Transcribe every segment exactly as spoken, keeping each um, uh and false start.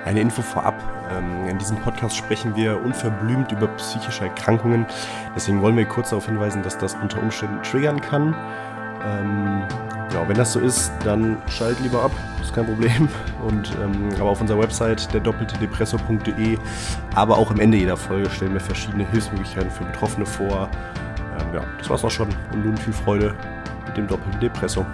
Eine Info vorab. Ähm, in diesem Podcast sprechen wir unverblümt über psychische Erkrankungen. Deswegen wollen wir kurz darauf hinweisen, dass das unter Umständen triggern kann. Ähm, ja, wenn das so ist, dann schalt lieber ab, ist kein Problem. Und, ähm, aber auf unserer Website, der doppelte depresso punkt de, aber auch am Ende jeder Folge stellen wir verschiedene Hilfsmöglichkeiten für Betroffene vor. Ähm, ja, das war's auch schon. Und nun viel Freude mit dem doppelten Depresso.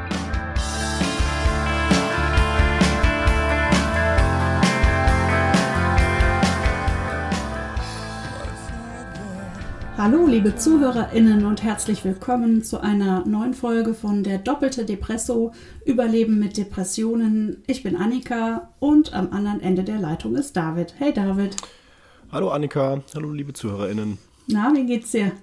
Hallo liebe ZuhörerInnen und herzlich willkommen zu einer neuen Folge von der doppelte Depresso, Überleben mit Depressionen. Ich bin Annika und am anderen Ende der Leitung ist David. Hey David. Hallo Annika, hallo liebe ZuhörerInnen. Na, wie geht's dir?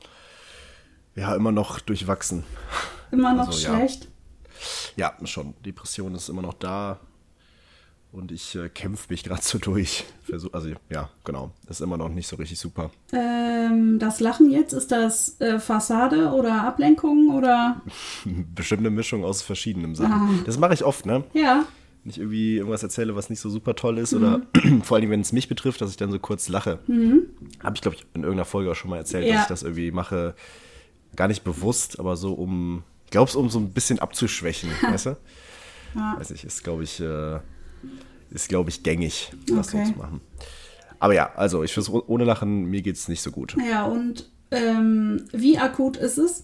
Ja, immer noch durchwachsen. Immer noch also, schlecht? Ja. ja, schon. Depression ist immer noch da. Und ich äh, kämpfe mich gerade so durch. Versuch, also ja, genau. Ist immer noch nicht so richtig super. Ähm, das Lachen jetzt, ist das äh, Fassade oder Ablenkung oder? Bestimmt eine Mischung aus verschiedenen Sachen. Ah. Das mache ich oft, ne? Ja. Wenn ich irgendwie irgendwas erzähle, was nicht so super toll ist. Mhm. Oder vor allem, wenn es mich betrifft, dass ich dann so kurz lache. Mhm. Habe ich, glaube ich, in irgendeiner Folge auch schon mal erzählt, ja. dass ich das irgendwie mache. Gar nicht bewusst, aber so um, ich glaube es, um so ein bisschen abzuschwächen, weißt du? Ja. Weiß ich, ist, glaube ich... Äh, Ist, glaube ich, gängig, das okay. so zu machen. Aber ja, also ich versuche ohne Lachen, mir geht es nicht so gut. Ja, und ähm, wie akut ist es?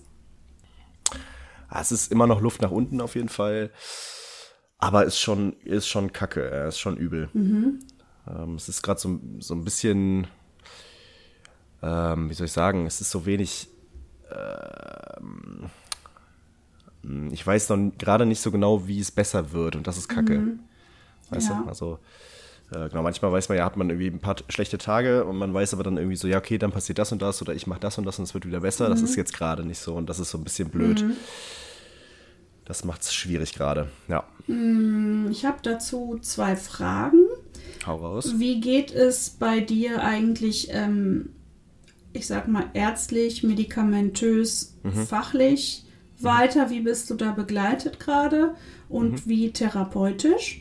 Ah, es ist immer noch Luft nach unten auf jeden Fall. Aber ist schon, ist schon kacke, ja, ist schon übel. Mhm. Ähm, es ist gerade so, so ein bisschen, ähm, wie soll ich sagen, es ist so wenig, ähm, ich weiß noch gerade nicht so genau, wie es besser wird und das ist kacke. Mhm. Weißt ja. du, also äh, genau, manchmal weiß man ja, hat man irgendwie ein paar schlechte Tage und man weiß aber dann irgendwie so, ja okay, dann passiert das und das oder ich mache das und das und es wird wieder besser. Mhm. Das ist jetzt gerade nicht so und das ist so ein bisschen blöd. Mhm. Das macht es schwierig gerade, ja. Ich habe dazu zwei Fragen. Hau raus. Wie geht es bei dir eigentlich, ähm, ich sag mal ärztlich, medikamentös, mhm. fachlich mhm. weiter? Wie bist du da begleitet gerade und mhm. wie therapeutisch?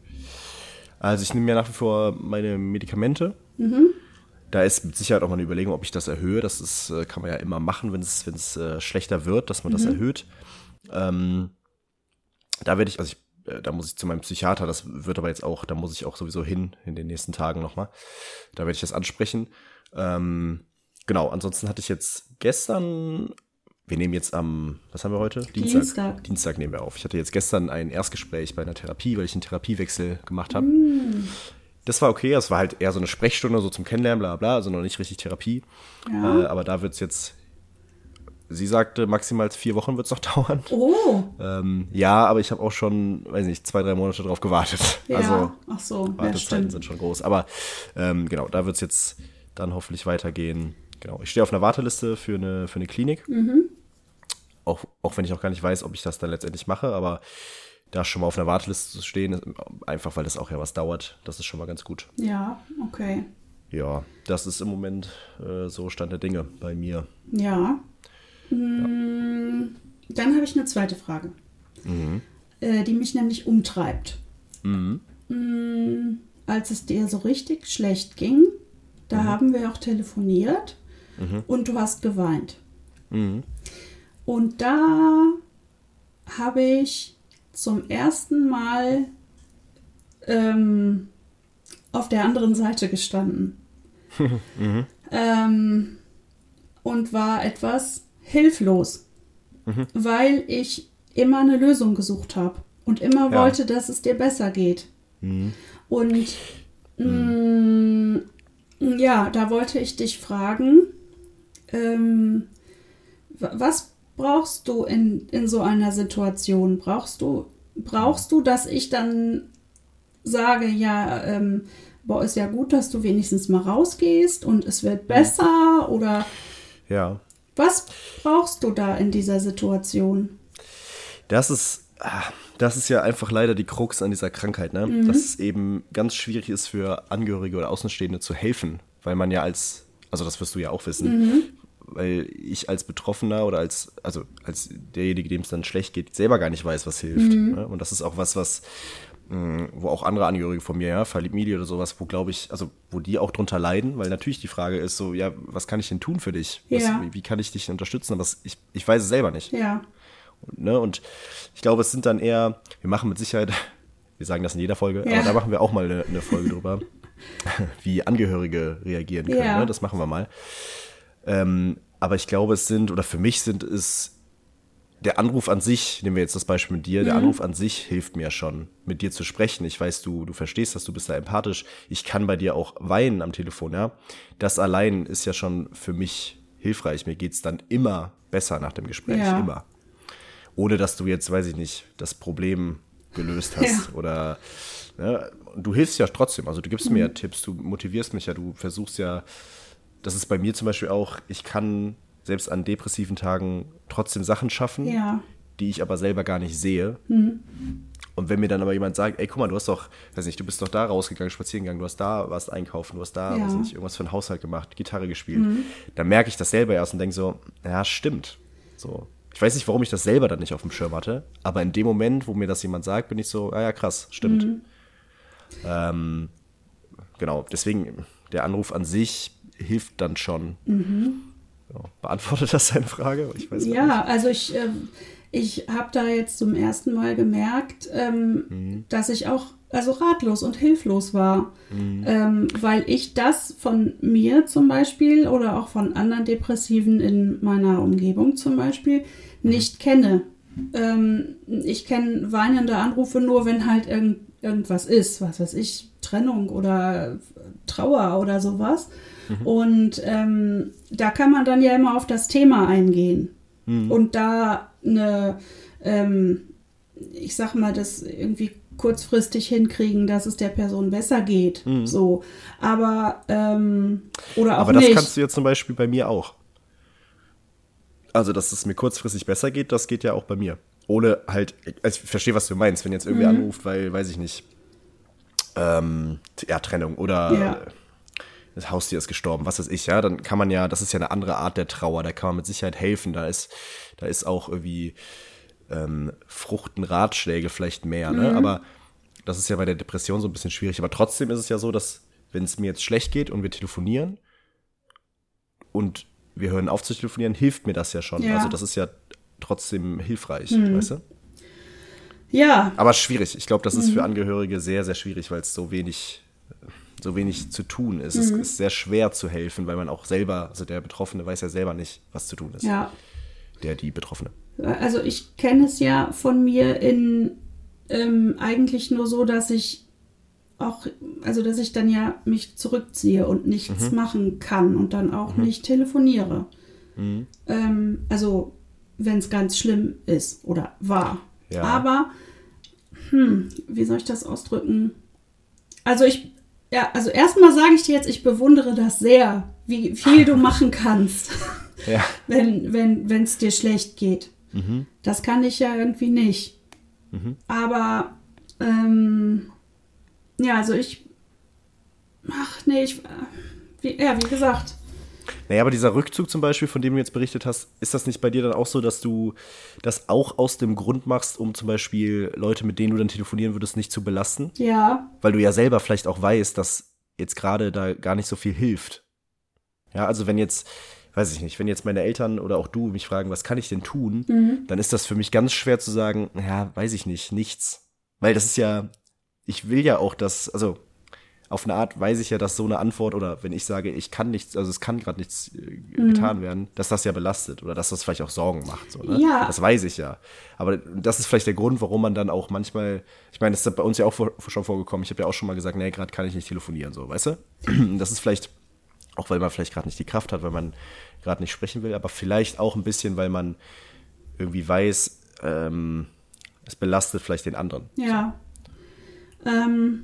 Also ich nehme ja nach wie vor meine Medikamente. Mhm. Da ist mit Sicherheit auch mal eine Überlegung, ob ich das erhöhe. Das ist, kann man ja immer machen, wenn es, wenn es äh, schlechter wird, dass man mhm. das erhöht. Ähm, da werde ich, also ich, da muss ich zu meinem Psychiater, das wird aber jetzt auch, da muss ich auch sowieso hin in den nächsten Tagen nochmal. Da werde ich das ansprechen. Ähm, genau, ansonsten hatte ich jetzt gestern... Wir nehmen jetzt am, was haben wir heute? Dienstag. Dienstag. Dienstag nehmen wir auf. Ich hatte jetzt gestern ein Erstgespräch bei einer Therapie, weil ich einen Therapiewechsel gemacht habe. Mm. Das war okay, das war halt eher so eine Sprechstunde, so zum Kennenlernen, bla bla, also noch nicht richtig Therapie. Ja. Äh, aber da wird es jetzt, sie sagte, maximal vier Wochen wird es noch dauern. Oh. Ähm, ja, aber ich habe auch schon, weiß nicht, zwei, drei Monate drauf gewartet. Ja. Also, ach so, Wartezeiten ja, sind schon groß. Aber ähm, genau, da wird es jetzt dann hoffentlich weitergehen. Genau, ich stehe auf einer Warteliste für eine, für eine Klinik. Mhm. Auch, auch wenn ich auch gar nicht weiß, ob ich das dann letztendlich mache, aber da schon mal auf einer Warteliste zu stehen, einfach weil das auch ja was dauert, das ist schon mal ganz gut. Ja, okay. Ja, das ist im Moment äh, so Stand der Dinge bei mir. Ja. Mhm. Ja. Dann habe ich eine zweite Frage, mhm. äh, die mich nämlich umtreibt. Mhm. Mhm. Als es dir so richtig schlecht ging, da mhm. haben wir auch telefoniert mhm. und du hast geweint. Mhm. Und da habe ich zum ersten Mal ähm, auf der anderen Seite gestanden mhm. ähm, und war etwas hilflos, mhm. weil ich immer eine Lösung gesucht habe und immer ja. wollte, dass es dir besser geht. Mhm. Und mhm. mh, ja, da wollte ich dich fragen, ähm, was brauchst du in, in so einer Situation? Brauchst du, brauchst du, dass ich dann sage, ja, ähm, boah, ist ja gut, dass du wenigstens mal rausgehst und es wird besser? Oder ja. Was brauchst du da in dieser Situation? Das ist, das ist ja einfach leider die Krux an dieser Krankheit, ne? Mhm. Dass es eben ganz schwierig ist für Angehörige oder Außenstehende zu helfen, weil man ja als, also das wirst du ja auch wissen, mhm. weil ich als Betroffener oder als, also als derjenige, dem es dann schlecht geht, selber gar nicht weiß, was hilft. Mhm. Ne? Und das ist auch was, was wo auch andere Angehörige von mir, ja, Familie oder sowas, wo glaube ich, also wo die auch drunter leiden, weil natürlich die Frage ist so, ja, was kann ich denn tun für dich? Was, Ja. wie, wie kann ich dich unterstützen? Aber ich, ich weiß es selber nicht. Ja. Und, ne, und ich glaube, es sind dann eher, wir machen mit Sicherheit, wir sagen das in jeder Folge, Ja. aber da machen wir auch mal eine, eine Folge drüber, wie Angehörige reagieren können. Ja. Ne? Das machen wir mal. Ähm, aber ich glaube, es sind, oder für mich sind es, der Anruf an sich, nehmen wir jetzt das Beispiel mit dir, der Mhm. Anruf an sich hilft mir schon, mit dir zu sprechen. Ich weiß, du, du verstehst das, du bist da empathisch. Ich kann bei dir auch weinen am Telefon, ja. Das allein ist ja schon für mich hilfreich. Mir geht's dann immer besser nach dem Gespräch, Ja. immer. Ohne, dass du jetzt, weiß ich nicht, das Problem gelöst hast Ja. oder, ne, du hilfst ja trotzdem. Also du gibst mir ja Tipps, du motivierst mich ja, du versuchst ja, das ist bei mir zum Beispiel auch, ich kann selbst an depressiven Tagen trotzdem Sachen schaffen, Ja. die ich aber selber gar nicht sehe. Mhm. Und wenn mir dann aber jemand sagt, ey, guck mal, du hast doch, weiß nicht, du bist doch da rausgegangen, spazieren gegangen, du hast da, warst einkaufen, du hast da, Ja. weiß nicht, irgendwas für den Haushalt gemacht, Gitarre gespielt, dann merke ich das selber erst und denke so, ja, stimmt. So. Ich weiß nicht, warum ich das selber dann nicht auf dem Schirm hatte, aber in dem Moment, wo mir das jemand sagt, bin ich so, ah ja, krass, stimmt. Mhm. Ähm, genau, deswegen, der Anruf an sich hilft dann schon. Mhm. Ja, beantwortet das deine Frage? Ich weiß gar nicht. Ja, also ich, ähm, ich habe da jetzt zum ersten Mal gemerkt, ähm, Mhm. dass ich auch also ratlos und hilflos war, Mhm. ähm, weil ich das von mir zum Beispiel oder auch von anderen Depressiven in meiner Umgebung zum Beispiel nicht kenne. Ähm, ich kenne weinende Anrufe nur, wenn halt irgend, irgendwas ist, was weiß ich, Trennung oder Trauer oder sowas. Und ähm, da kann man dann ja immer auf das Thema eingehen. Mhm. Und da eine, ähm, ich sag mal, das irgendwie kurzfristig hinkriegen, dass es der Person besser geht. Mhm. So. Aber, ähm, oder auch Aber das nicht. kannst du jetzt zum Beispiel bei mir auch. Also, dass es mir kurzfristig besser geht, das geht ja auch bei mir. Ohne halt, also ich verstehe, was du meinst, wenn jetzt irgendwie Mhm. anruft, weil, weiß ich nicht, ähm, ja, Trennung oder Ja. das Haustier ist gestorben, was weiß ich, ja, dann kann man ja, das ist ja eine andere Art der Trauer, da kann man mit Sicherheit helfen, da ist, da ist auch irgendwie ähm, fruchten Ratschläge vielleicht mehr, ne, aber das ist ja bei der Depression so ein bisschen schwierig, aber trotzdem ist es ja so, dass, wenn es mir jetzt schlecht geht und wir telefonieren und wir hören auf zu telefonieren, hilft mir das ja schon, Ja. also das ist ja trotzdem hilfreich, weißt du? Ja, Aber schwierig, ich glaube, das ist für Angehörige sehr, sehr schwierig, weil es so wenig so wenig zu tun ist. Es ist sehr schwer zu helfen, weil man auch selber, also der Betroffene weiß ja selber nicht, was zu tun ist. ja. Der, die Betroffene. Also ich kenne es ja von mir in ähm, eigentlich nur so, dass ich auch, also dass ich dann ja mich zurückziehe und nichts machen kann und dann auch nicht telefoniere. Mhm. Ähm, also wenn es ganz schlimm ist oder war. Ja. Aber, hm, wie soll ich das ausdrücken? Also ich, ja, also erstmal sage ich dir jetzt, ich bewundere das sehr, wie viel du machen kannst, Ja. wenn wenn wenn es dir schlecht geht. Mhm. Das kann ich ja irgendwie nicht. Mhm. Aber, ähm, ja, also ich, ach nee, ich, äh, wie, ja, wie gesagt, Naja, aber dieser Rückzug zum Beispiel, von dem du jetzt berichtet hast, ist das nicht bei dir dann auch so, dass du das auch aus dem Grund machst, um zum Beispiel Leute, mit denen du dann telefonieren würdest, nicht zu belasten? ja, Weil du ja selber vielleicht auch weißt, dass jetzt gerade da gar nicht so viel hilft. Ja, also wenn jetzt, weiß ich nicht, wenn jetzt meine Eltern oder auch du mich fragen, was kann ich denn tun, mhm. dann ist das für mich ganz schwer zu sagen, ja, weiß ich nicht, nichts. Weil das ist ja, ich will ja auch das, also auf eine Art weiß ich ja, dass so eine Antwort oder wenn ich sage, ich kann nichts, also es kann gerade nichts äh, getan werden, dass das ja belastet oder dass das vielleicht auch Sorgen macht. So, ne? Ja. Das weiß ich ja. Aber das ist vielleicht der Grund, warum man dann auch manchmal, ich meine, das ist bei uns ja auch vor, schon vorgekommen, ich habe ja auch schon mal gesagt, nee, gerade kann ich nicht telefonieren, so, weißt du? Das ist vielleicht, auch weil man vielleicht gerade nicht die Kraft hat, weil man gerade nicht sprechen will, aber vielleicht auch ein bisschen, weil man irgendwie weiß, ähm, es belastet vielleicht den anderen. ja. Ähm,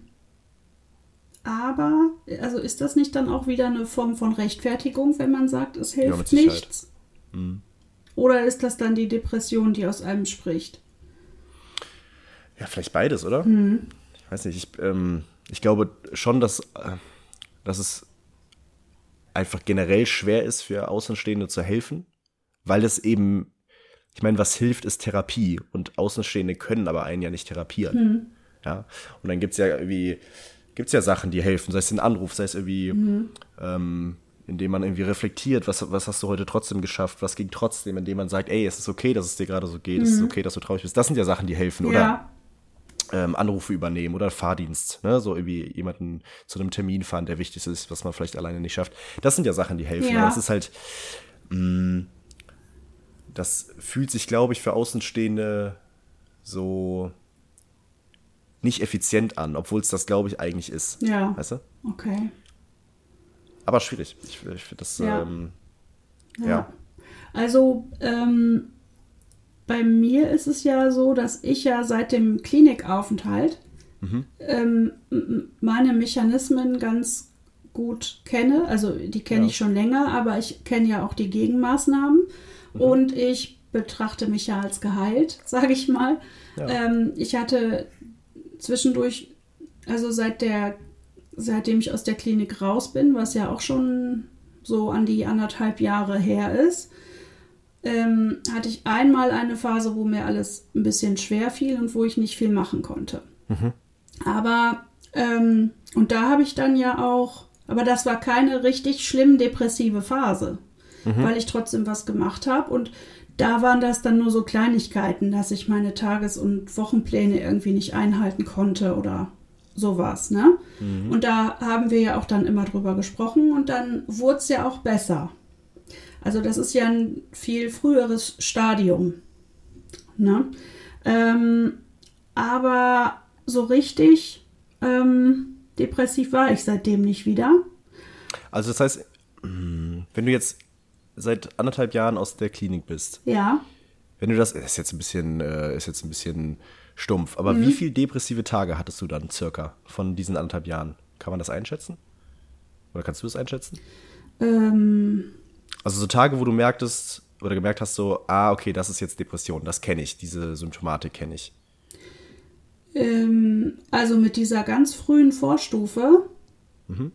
aber, also ist das nicht dann auch wieder eine Form von Rechtfertigung, wenn man sagt, es Ja, mit hilft Sicherheit. nichts? Mhm. Oder ist das dann die Depression, die aus einem spricht? Ja, vielleicht beides, oder? Mhm. Ich weiß nicht, ich, ähm, ich glaube schon, dass, äh, dass es einfach generell schwer ist, für Außenstehende zu helfen, weil es eben, ich meine, was hilft, ist Therapie und Außenstehende können aber einen ja nicht therapieren. Mhm. Ja? Und dann gibt's ja irgendwie, gibt's ja Sachen, die helfen, sei es ein Anruf, sei es irgendwie, mhm. ähm, indem man irgendwie reflektiert, was, was hast du heute trotzdem geschafft, was ging trotzdem, indem man sagt, ey, es ist okay, dass es dir gerade so geht, mhm. es ist okay, dass du traurig bist. Das sind ja Sachen, die helfen, oder? Ja. Ähm, Anrufe übernehmen oder Fahrdienst, ne? So irgendwie jemanden zu einem Termin fahren, der wichtig ist, was man vielleicht alleine nicht schafft. Das sind ja Sachen, die helfen. Ja. Aber es ist halt, mh, das fühlt sich, glaube ich, für Außenstehende so nicht effizient an, obwohl es das, glaube ich, eigentlich ist. Ja. Weißt du? Okay. Aber schwierig. Ich, ich finde das, ja. Ähm, ja. ja. Also, ähm, bei mir ist es ja so, dass ich ja seit dem Klinikaufenthalt mhm. ähm, meine Mechanismen ganz gut kenne. Also die kenne ja. ich schon länger, aber ich kenne ja auch die Gegenmaßnahmen. Mhm. Und ich betrachte mich ja als geheilt, sage ich mal. Ja. Ähm, ich hatte zwischendurch, also seit der, seitdem ich aus der Klinik raus bin, was ja auch schon so an die anderthalb Jahre her ist, Ähm, hatte ich einmal eine Phase, wo mir alles ein bisschen schwer fiel und wo ich nicht viel machen konnte. Mhm. Aber, ähm, und da habe ich dann ja auch, aber das war keine richtig schlimm depressive Phase, mhm. weil ich trotzdem was gemacht habe. Und da waren das dann nur so Kleinigkeiten, dass ich meine Tages- und Wochenpläne irgendwie nicht einhalten konnte oder sowas, ne? Mhm. Und da haben wir ja auch dann immer drüber gesprochen und dann wurde es ja auch besser. Also das ist ja ein viel früheres Stadium. Ne? Ähm, aber so richtig ähm, depressiv war ich seitdem nicht wieder. Also das heißt, wenn du jetzt seit anderthalb Jahren aus der Klinik bist, ja. wenn du das, ist jetzt ein bisschen, ist jetzt ein bisschen stumpf, aber mhm. wie viele depressive Tage hattest du dann circa von diesen anderthalb Jahren? Kann man das einschätzen? Oder kannst du das einschätzen? Ähm... Also so Tage, wo du merktest oder gemerkt hast, so, ah, okay, das ist jetzt Depression, das kenne ich, diese Symptomatik kenne ich. Ähm, also mit dieser ganz frühen Vorstufe, mhm.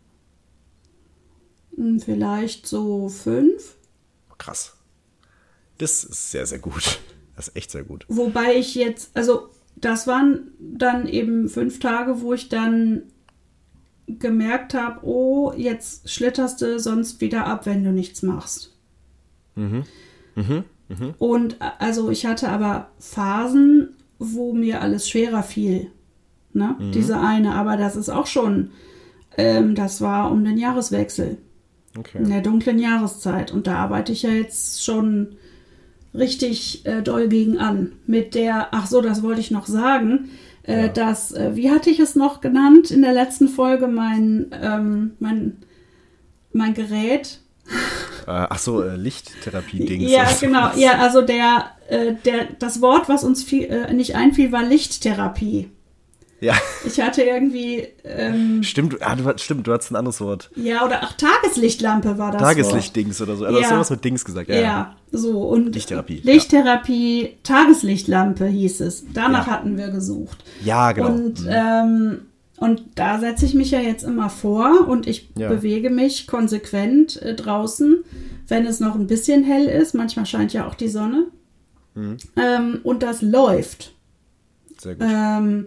vielleicht so fünf. Krass. Das ist sehr, sehr gut. Das ist echt sehr gut. Wobei ich jetzt, also das waren dann eben fünf Tage, wo ich dann gemerkt habe, oh, jetzt schlitterst du sonst wieder ab, wenn du nichts machst. Mhm. Mhm. Mhm. Und also ich hatte aber Phasen, wo mir alles schwerer fiel. Ne? Mhm. Diese eine, aber das ist auch schon, ähm, das war um den Jahreswechsel. Okay. In der dunklen Jahreszeit. Und da arbeite ich ja jetzt schon richtig äh, doll gegen an. Mit der, ach so, das wollte ich noch sagen, Äh, ja. Das, äh, wie hatte ich es noch genannt in der letzten Folge, mein, ähm, mein, mein Gerät. Äh, ach so, äh, Lichttherapie-Dings. Ja, genau. Ja, also der, äh, der, das Wort, was uns viel, äh, nicht einfiel, war Lichttherapie. Ja. Ich hatte irgendwie... Ähm, stimmt, ah, du, stimmt, du hattest ein anderes Wort. Ja, oder ach, Tageslichtlampe war das Tageslicht-Dings oder so. Also ja. hast du was mit Dings gesagt. Ja, ja, so. Und Lichttherapie. Lichttherapie, ja. Tageslichtlampe hieß es. Danach ja. hatten wir gesucht. Ja, genau. Und, mhm. ähm, und da setze ich mich ja jetzt immer vor und ich ja. bewege mich konsequent äh, draußen, wenn es noch ein bisschen hell ist. Manchmal scheint ja auch die Sonne. Mhm. Ähm, und das läuft. Sehr gut. Ähm,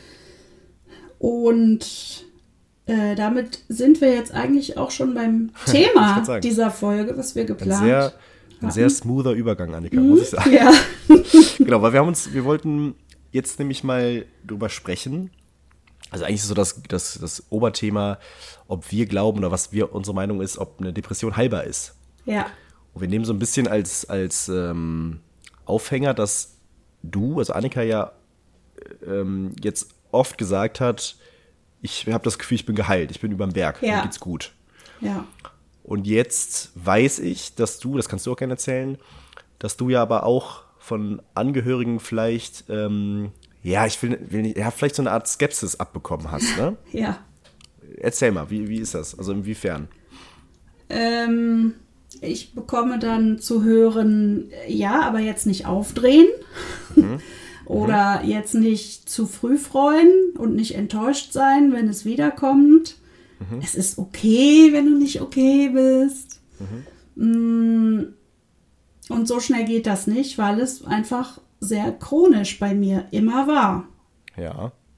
Und äh, damit sind wir jetzt eigentlich auch schon beim Thema dieser Folge, was wir geplant haben. Ein sehr, ein sehr smoother Übergang, Annika, mhm, muss ich sagen. Ja. Genau, weil wir haben uns, wir wollten jetzt nämlich mal drüber sprechen. Also eigentlich ist so das, das, das Oberthema, ob wir glauben oder was wir unsere Meinung ist, ob eine Depression heilbar ist. Ja. Und wir nehmen so ein bisschen als, als ähm, Aufhänger, dass du, also Annika, ja ähm, jetzt oft gesagt hat, ich habe das Gefühl, ich bin geheilt, ich bin überm Berg, ja. mir geht's gut. Ja. Und jetzt weiß ich, dass du, das kannst du auch gerne erzählen, dass du ja aber auch von Angehörigen vielleicht, ähm, ja, ich will, will nicht, ja, vielleicht so eine Art Skepsis abbekommen hast, ne? Ja. Erzähl mal, wie, wie ist das? Also inwiefern? Ähm, ich bekomme dann zu hören, ja, aber jetzt nicht aufdrehen. Mhm. Oder mhm. jetzt nicht zu früh freuen und nicht enttäuscht sein, wenn es wiederkommt. Mhm. Es ist okay, wenn du nicht okay bist. Mhm. Und so schnell geht das nicht, weil es einfach sehr chronisch bei mir immer war. Ja.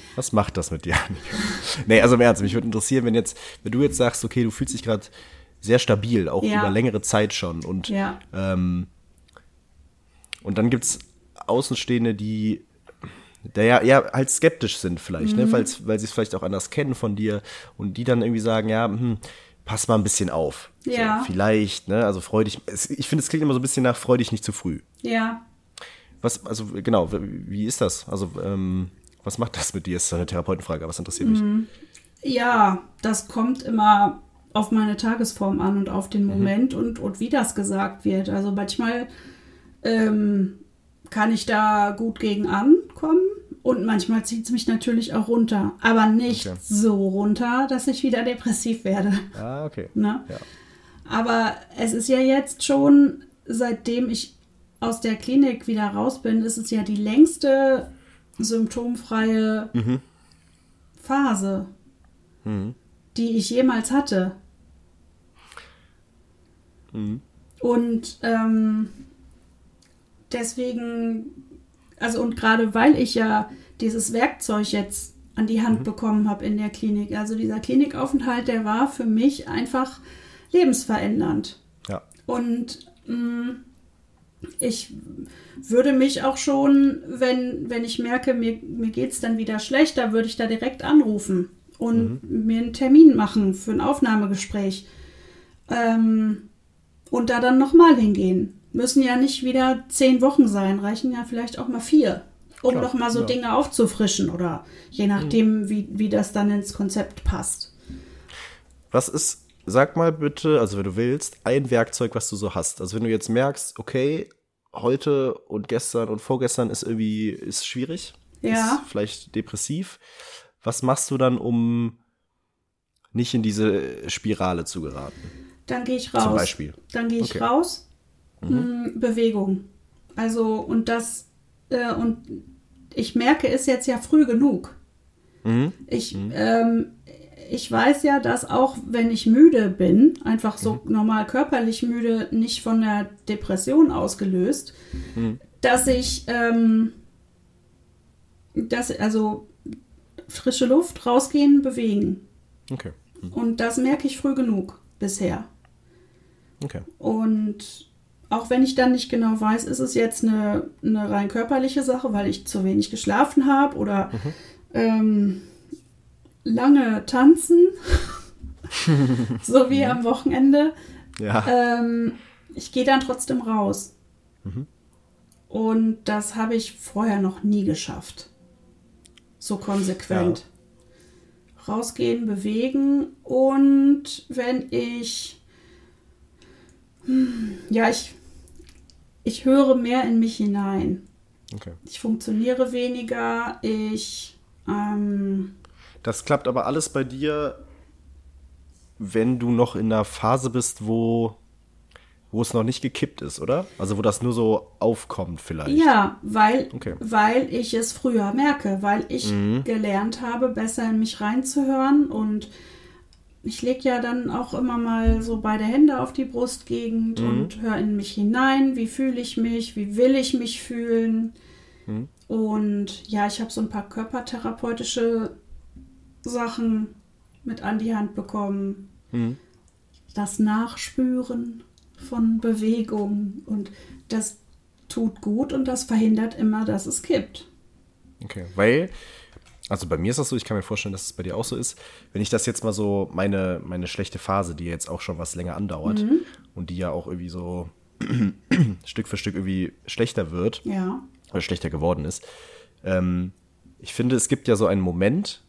Was macht das mit dir? Nee, also im Ernst, mich würde interessieren, wenn jetzt, wenn du jetzt sagst, okay, du fühlst dich gerade sehr stabil, auch Ja. über längere Zeit schon. Und, Ja. ähm, und dann gibt's Außenstehende, die da ja, ja halt skeptisch sind vielleicht, Mhm. ne? Weil's, weil sie es vielleicht auch anders kennen von dir und die dann irgendwie sagen, ja, hm, pass mal ein bisschen auf. Ja. So, vielleicht, ne? Also freu dich. Es, ich finde, es klingt immer so ein bisschen nach freu dich nicht zu früh. Ja. Was, also genau, wie, wie ist das? Also, ähm, was macht das mit dir? Ist eine Therapeutenfrage, aber was interessiert mich? Ja, das kommt immer auf meine Tagesform an und auf den Moment und, und wie das gesagt wird. Also manchmal ähm, kann ich da gut gegen ankommen und manchmal zieht es mich natürlich auch runter. Aber nicht Okay. so runter, dass ich wieder depressiv werde. Ah, okay. Ne? Ja. Aber es ist ja jetzt schon, seitdem ich aus der Klinik wieder raus bin, ist es ja die längste symptomfreie Mhm. Phase, Mhm. die ich jemals hatte. Mhm. Und ähm, deswegen, also und gerade weil ich ja dieses Werkzeug jetzt an die Hand bekommen habe in der Klinik, also dieser Klinikaufenthalt, der war für mich einfach lebensverändernd. Ja. Und mh, ich würde mich auch schon, wenn, wenn ich merke, mir, mir geht es dann wieder schlechter, würde ich da direkt anrufen und mir einen Termin machen für ein Aufnahmegespräch. Ähm, und da dann nochmal hingehen. Müssen ja nicht wieder zehn Wochen sein, reichen ja vielleicht auch mal vier, um Klar, nochmal so ja. Dinge aufzufrischen oder je nachdem, wie, wie das dann ins Konzept passt. Was ist, sag mal bitte, also wenn du willst, ein Werkzeug, was du so hast. Also wenn du jetzt merkst, okay, heute und gestern und vorgestern ist irgendwie, ist schwierig, Ja. ist vielleicht depressiv. Was machst du dann, um nicht in diese Spirale zu geraten? Dann gehe ich raus. Zum Beispiel. Dann gehe ich Okay. raus. Mhm. Bewegung. Also, und das, äh, und ich merke es jetzt ja früh genug. Mhm. Ich, ähm, ich weiß ja, dass auch wenn ich müde bin, einfach so normal körperlich müde, nicht von der Depression ausgelöst, Mhm. dass ich, ähm, dass, also frische Luft, rausgehen, bewegen. Okay. Und das merke ich früh genug bisher. Okay. Und auch wenn ich dann nicht genau weiß, ist es jetzt eine, eine rein körperliche Sache, weil ich zu wenig geschlafen habe oder ähm, lange tanzen, so wie am Wochenende. Ja. Ähm, ich gehe dann trotzdem raus. Und das habe ich vorher noch nie geschafft. So konsequent. Rausgehen, bewegen und wenn ich hm, ja, ich ich höre mehr in mich hinein. Okay. Ich funktioniere weniger, ich ähm, Das klappt aber alles bei dir, wenn du noch in einer Phase bist, wo, wo es noch nicht gekippt ist, oder? Also wo das nur so aufkommt vielleicht. ja, weil, Okay. weil ich es früher merke, weil ich gelernt habe, besser in mich reinzuhören und ich lege ja dann auch immer mal so beide Hände auf die Brustgegend und höre in mich hinein, wie fühle ich mich, wie will ich mich fühlen. Und ja, ich habe so ein paar körpertherapeutische Sachen mit an die Hand bekommen. Mhm. Das Nachspüren von Bewegung und das tut gut und das verhindert immer, dass es kippt. Okay, weil, also bei mir ist das so, ich kann mir vorstellen, dass es bei dir auch so ist, wenn ich das jetzt mal so, meine, meine schlechte Phase, die jetzt auch schon was länger andauert und die ja auch irgendwie so Stück für Stück irgendwie schlechter wird, Ja, oder schlechter geworden ist, ähm, ich finde, es gibt ja so einen Moment,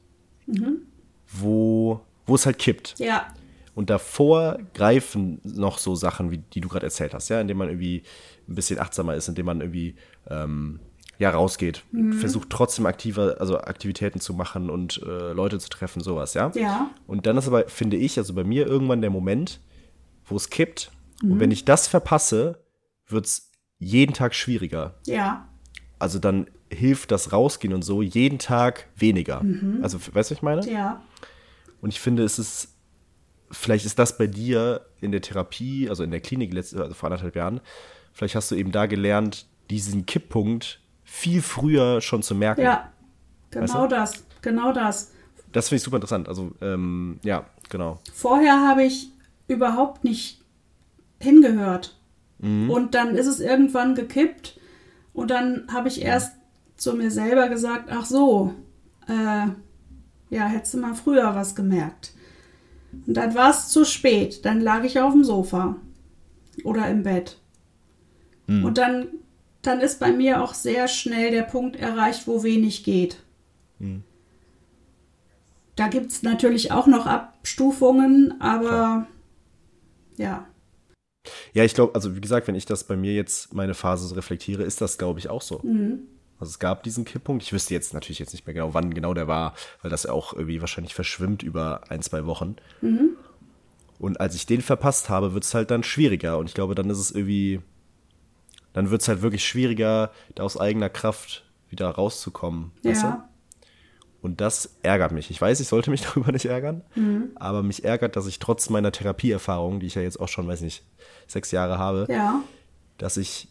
wo, wo es halt kippt. ja, Und davor greifen noch so Sachen, wie die du gerade erzählt hast, ja, indem man irgendwie ein bisschen achtsamer ist, indem man irgendwie ähm, ja rausgeht, versucht trotzdem aktiver, also Aktivitäten zu machen und äh, Leute zu treffen, sowas, ja. ja, Und dann ist aber, finde ich, also bei mir irgendwann der Moment, wo es kippt. Und wenn ich das verpasse, wird es jeden Tag schwieriger. ja, Also dann hilft das Rausgehen und so jeden Tag weniger. Also, weißt du, was ich meine? ja, Und ich finde, es ist, vielleicht ist das bei dir in der Therapie, also in der Klinik letzte, also vor anderthalb Jahren, vielleicht hast du eben da gelernt, diesen Kipppunkt viel früher schon zu merken. ja, genau Weißt du? das. genau das. Das finde ich super interessant. Also, ähm, ja, genau. Vorher habe ich überhaupt nicht hingehört. Mhm. Und dann ist es irgendwann gekippt. Und dann habe ich erst zu mir selber gesagt, ach so, äh, ja, hättest du mal früher was gemerkt. Und dann war es zu spät. Dann lag ich auf dem Sofa oder im Bett. Mhm. Und dann, dann ist bei mir auch sehr schnell der Punkt erreicht, wo wenig geht. Mhm. Da gibt es natürlich auch noch Abstufungen, aber Klar. ja. Ja, ich glaube, also wie gesagt, wenn ich das bei mir jetzt meine Phase so reflektiere, ist das, glaube ich, auch so. Mhm. Also es gab diesen Kipppunkt. Ich wüsste jetzt natürlich jetzt nicht mehr genau, wann genau der war, weil das auch irgendwie wahrscheinlich verschwimmt über ein, zwei Wochen. Mhm. Und als ich den verpasst habe, wird es halt dann schwieriger. Und ich glaube, dann ist es irgendwie, dann wird es halt wirklich schwieriger, da aus eigener Kraft wieder rauszukommen. Ja. Weißt du? Und das ärgert mich. Ich weiß, ich sollte mich darüber nicht ärgern, mhm. aber mich ärgert, dass ich trotz meiner Therapieerfahrung, die ich ja jetzt auch schon, weiß nicht, sechs Jahre habe, ja. dass ich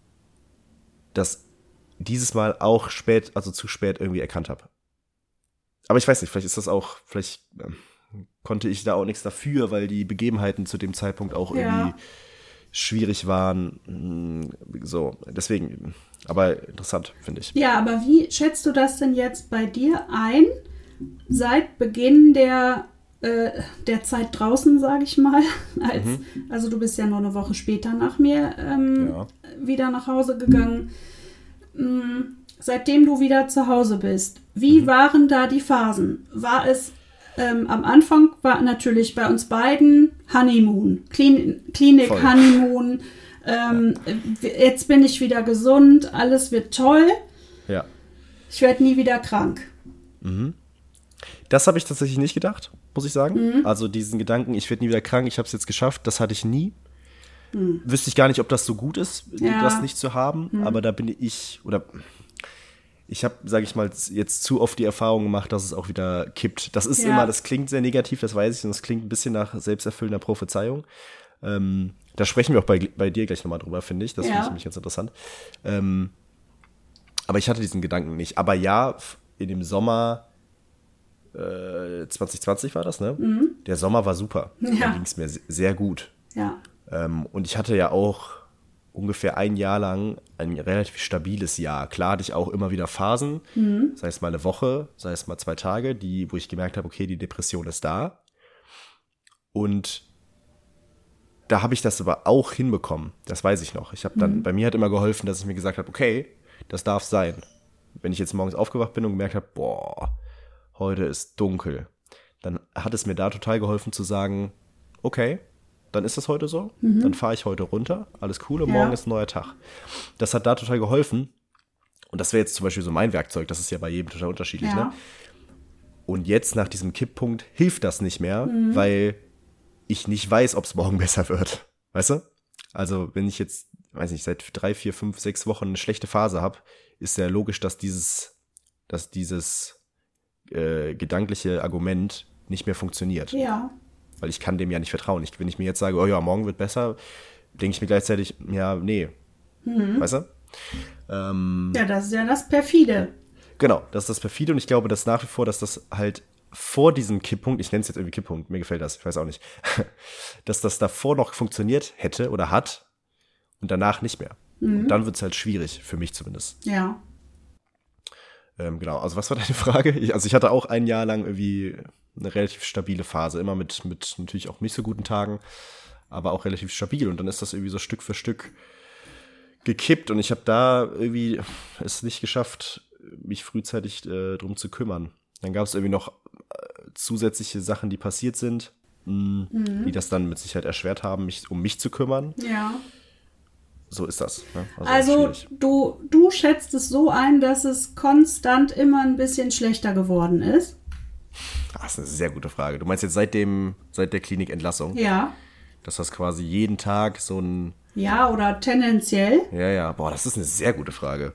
das dieses Mal auch spät, also zu spät irgendwie erkannt habe. Aber ich weiß nicht, vielleicht ist das auch, vielleicht ähm, konnte ich da auch nichts dafür, weil die Begebenheiten zu dem Zeitpunkt auch ja. irgendwie schwierig waren. So, deswegen, aber interessant, finde ich. Ja, aber wie schätzt du das denn jetzt bei dir ein, seit Beginn der, äh, der Zeit draußen, sage ich mal? Als, mhm. Also du bist ja nur eine Woche später nach mir ähm, ja. wieder nach Hause gegangen. Mhm. Seitdem du wieder zu Hause bist, wie mhm. waren da die Phasen? War es Ähm, am Anfang war natürlich bei uns beiden Honeymoon, Klin- Klinik Voll. Honeymoon. Ähm, ja. Jetzt bin ich wieder gesund, alles wird toll. Ja. Ich werde nie wieder krank. Mhm. Das habe ich tatsächlich nicht gedacht, muss ich sagen. Mhm. Also diesen Gedanken, ich werde nie wieder krank, ich habe es jetzt geschafft, das hatte ich nie. Mhm. Wüsste ich gar nicht, ob das so gut ist, ja. das nicht zu haben. Mhm. Aber da bin ich, oder ich habe, sage ich mal, jetzt zu oft die Erfahrung gemacht, dass es auch wieder kippt. Das ist ja. immer, das klingt sehr negativ, das weiß ich, und das klingt ein bisschen nach selbsterfüllender Prophezeiung. Ähm, da sprechen wir auch bei, bei dir gleich nochmal drüber, finde ich. Das ja. finde ich nämlich ganz interessant. Ähm, aber ich hatte diesen Gedanken nicht. Aber ja, in dem Sommer äh, zwanzig zwanzig war das, ne? Mhm. Der Sommer war super. Ja. Da ging es mir sehr gut. Ja. Ähm, und ich hatte ja auch ungefähr ein Jahr lang ein relativ stabiles Jahr. Klar hatte ich auch immer wieder Phasen, mhm. sei es mal eine Woche, sei es mal zwei Tage, die, wo ich gemerkt habe, okay, die Depression ist da. Und da habe ich das aber auch hinbekommen. Das weiß ich noch. Ich habe dann, mhm. bei mir hat immer geholfen, dass ich mir gesagt habe, okay, das darf sein. Wenn ich jetzt morgens aufgewacht bin und gemerkt habe, boah, heute ist dunkel, dann hat es mir da total geholfen zu sagen, okay, dann ist das heute so, mhm. dann fahre ich heute runter, alles cool und ja. morgen ist ein neuer Tag. Das hat da total geholfen und das wäre jetzt zum Beispiel so mein Werkzeug, das ist ja bei jedem total unterschiedlich. Ja. Ne? Und jetzt nach diesem Kipppunkt hilft das nicht mehr, mhm. weil ich nicht weiß, ob es morgen besser wird, weißt du? Also wenn ich jetzt, weiß nicht, seit drei, vier, fünf, sechs Wochen eine schlechte Phase habe, ist ja logisch, dass dieses, dass dieses äh, gedankliche Argument nicht mehr funktioniert. Ja. Weil ich kann dem ja nicht vertrauen. Ich, wenn ich mir jetzt sage, oh ja, morgen wird besser, denke ich mir gleichzeitig, ja, nee. Mhm. Weißt du? Ähm, ja, das ist ja das Perfide. Genau, das ist das Perfide und ich glaube, dass nach wie vor, dass das halt vor diesem Kipppunkt, ich nenne es jetzt irgendwie Kipppunkt, mir gefällt das, ich weiß auch nicht, dass das davor noch funktioniert hätte oder hat und danach nicht mehr. Mhm. Und dann wird es halt schwierig, für mich zumindest. Ja. Ähm, genau, also was war deine Frage? Ich, also ich hatte auch ein Jahr lang irgendwie eine relativ stabile Phase, immer mit, mit natürlich auch nicht so guten Tagen, aber auch relativ stabil. Und dann ist das irgendwie so Stück für Stück gekippt und ich habe da irgendwie es nicht geschafft, mich frühzeitig äh, drum zu kümmern. Dann gab es irgendwie noch äh, zusätzliche Sachen, die passiert sind, mh, mhm. die das dann mit Sicherheit erschwert haben, mich, um mich zu kümmern. Ja. So ist das. Ne? Also, also du, du schätzt es so ein, dass es konstant immer ein bisschen schlechter geworden ist? Das ist eine sehr gute Frage. Du meinst jetzt seit dem, seit der Klinikentlassung? Ja. Dass das quasi jeden Tag so ein... Ja, oder tendenziell? Ja, ja. Boah, das ist eine sehr gute Frage.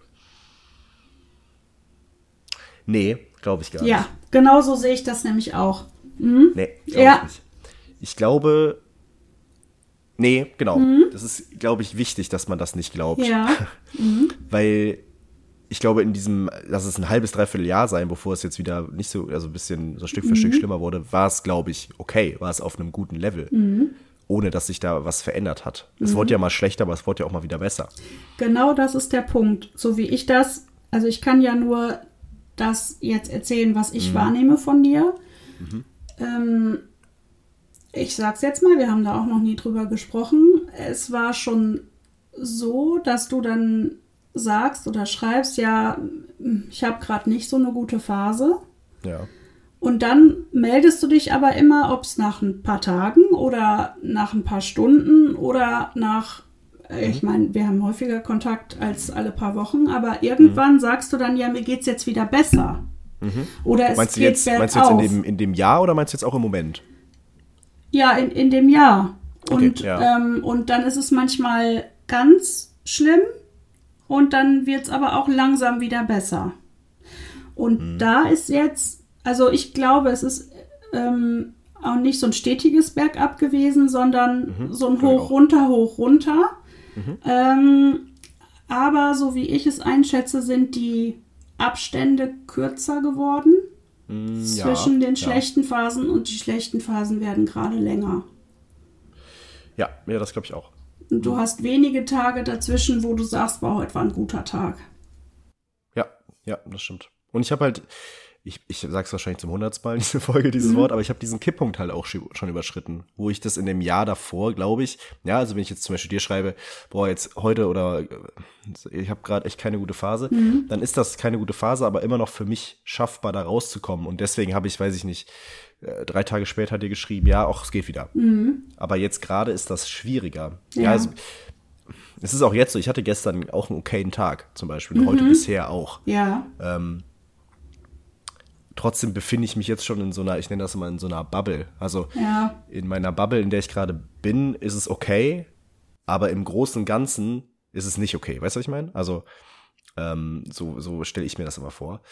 Nee, glaube ich gar nicht. Ja, genau so sehe ich das nämlich auch. Mhm. Nee, glaube ja. ich nicht. Ich glaube... Nee, genau. Mhm. Das ist, glaube ich, wichtig, dass man das nicht glaubt. Ja. Mhm. Weil ich glaube, in diesem, lass es ein halbes, dreiviertel Jahr sein, bevor es jetzt wieder nicht so, also ein bisschen so Stück für mhm. Stück schlimmer wurde, war es, glaube ich, okay, war es auf einem guten Level. Mhm. Ohne dass sich da was verändert hat. Es mhm. wurde ja mal schlechter, aber es wurde ja auch mal wieder besser. Genau das ist der Punkt. So wie ich das, also ich kann ja nur das jetzt erzählen, was ich mhm. wahrnehme von dir. Mhm. Ähm, ich sag's jetzt mal, wir haben da auch noch nie drüber gesprochen. Es war schon so, dass du dann sagst oder schreibst, ja, ich habe gerade nicht so eine gute Phase. Ja. Und dann meldest du dich aber immer, ob es nach ein paar Tagen oder nach ein paar Stunden oder nach, mhm. ich meine, wir haben häufiger Kontakt als alle paar Wochen, aber irgendwann mhm. sagst du dann, ja, mir geht's jetzt wieder besser. Mhm. Oder es meinst geht du jetzt, bergauf. Meinst du jetzt in dem, in dem Jahr oder meinst du jetzt auch im Moment? Ja, in, in dem Jahr. Okay, und, ja. ähm, und dann ist es manchmal ganz schlimm und dann wird's aber auch langsam wieder besser. Und mhm. da ist jetzt Also ich glaube, es ist ähm, auch nicht so ein stetiges Bergab gewesen, sondern mhm, so ein Hoch, runter, hoch, runter. Mhm. Ähm, aber so wie ich es einschätze, sind die Abstände kürzer geworden mm, zwischen ja, den schlechten ja. Phasen und die schlechten Phasen werden gerade länger. Ja, ja, das glaube ich auch. Und du mhm. hast wenige Tage dazwischen, wo du sagst, wow, heute war ein guter Tag. Ja, ja, das stimmt. Und ich habe halt Ich, ich sag's wahrscheinlich zum hundertsten Mal in dieser Folge, dieses mhm. Wort, aber ich habe diesen Kipppunkt halt auch schon überschritten, wo ich das in dem Jahr davor, glaube ich, ja, also wenn ich jetzt zum Beispiel dir schreibe, boah, jetzt heute oder ich habe gerade echt keine gute Phase, mhm. dann ist das keine gute Phase, aber immer noch für mich schaffbar, da rauszukommen. Und deswegen habe ich, weiß ich nicht, drei Tage später dir geschrieben, ja, auch es geht wieder. Mhm. Aber jetzt gerade ist das schwieriger. Ja, ja also es ist auch jetzt so, ich hatte gestern auch einen okayen Tag zum Beispiel und mhm. heute bisher auch. Ja. Ähm, Trotzdem befinde ich mich jetzt schon in so einer, ich nenne das immer in so einer Bubble. Also ja. in meiner Bubble, in der ich gerade bin, ist es okay, aber im Großen und Ganzen ist es nicht okay. Weißt du, was ich meine? Also ähm, so, so stelle ich mir das immer vor.